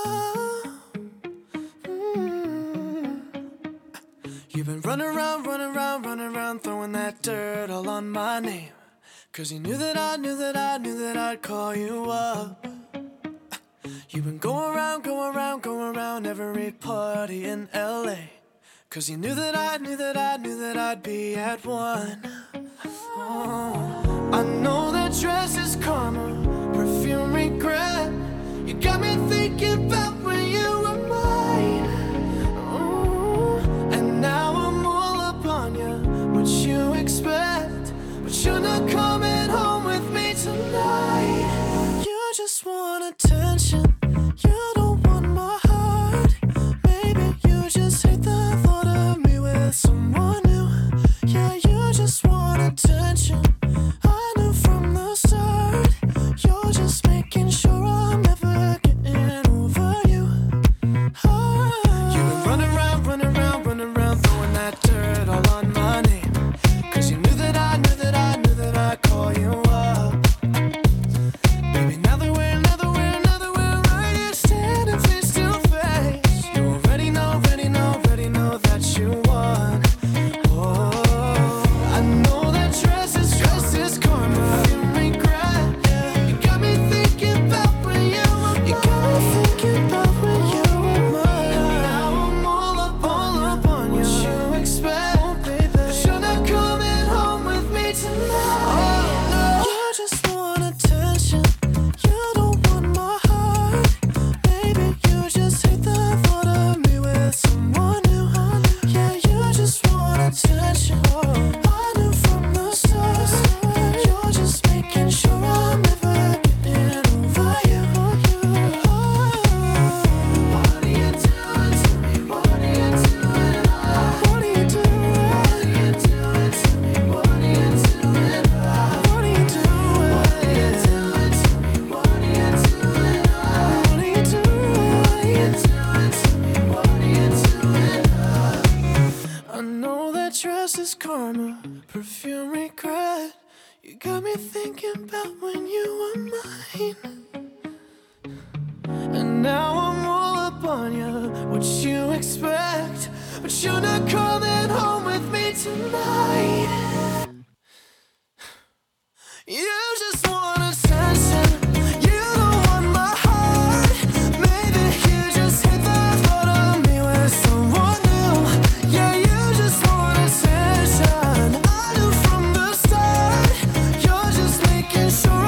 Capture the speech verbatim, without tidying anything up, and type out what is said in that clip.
Mm. You've been running around, running around, running around, throwing that dirt all on my name. Cause you knew that I knew that I knew that I'd call you up. You've been going around, going around, going around every party in L A. Cause you knew that I knew that I knew that I'd be at one. Oh, I know that dress is karma, perfume regret. You got me thinking about when you were mine. Oh, and now I'm all up on you, what you expect. But you're not coming home with me tonight. You just want attention, you don't want my heart. Maybe you just hate the thought of me with someone new. Yeah, you just want attention, I knew from the start. You're just making sure I'm never getting over you. Oh. You've been running around, running around, running around, throwing that dirt all on my name. Cause you knew that I knew that I knew that I'd call you up. Baby, now that we're, now that we're, now that we're right here standing face to face, you already know, already know, already know that you won. Oh, I know that dress is, dress is karma, you regret. Yeah. You got me thinking about when you were mine. You got me thinking about when you were mine. Now I'm all up, all up on you. What you expect, oh, baby? But you're not coming home with me tonight. Oh, no. You just want attention, you don't want my heart. Maybe you just hate the thought of me with someone new. Yeah, you just want attention, I knew from the start. You're just making sure I'm never getting over you. Oh. What are you doing to me? What are you doing? What are you doing? What are you doing to me? What are you doing? What are you doing? What are you doing to me? What are you doing? What are you doing? What are you doing to me? What are you doing? I know that dress is karma, perfume regret. You got me thinking about when you were mine. And now I'm all up on you, what you expect. But you're not coming home with me tonight. You just want attention, you don't want my heart. Maybe you just hate the thought of me with someone new. Yeah, you just want attention, I knew from the start. You're just making sure